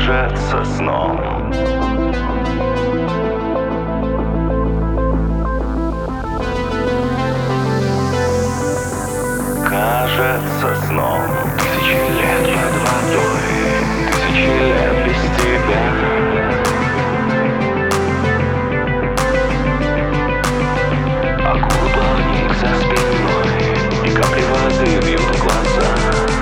кажется сном. Кажется сном. Тысячи лет под водой, тысячи лет без тебя. Акул-плавник за спиной, и капли воды бьют в глаза.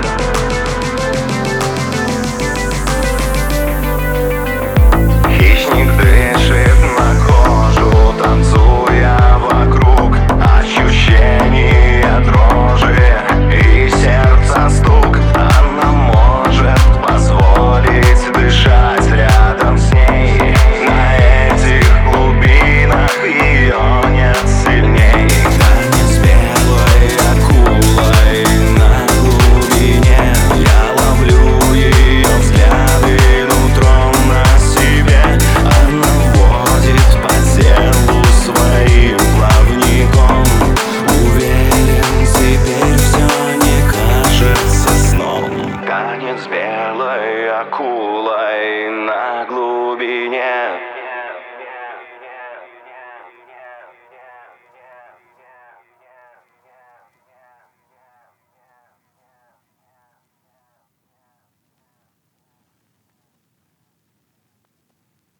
Хищник дышит на кожу, танцуя вокруг. Ощущения дрожи и сердца стук. Она может позволить дышать рядом с ней. На этих глубинах ее нет сильней. Танец белой акулой на глубине. Я ловлю ее взгляды нутром на себе. Она водит по телу своим плавником. Уверен, теперь все не кажется сном. Танец белой акулой.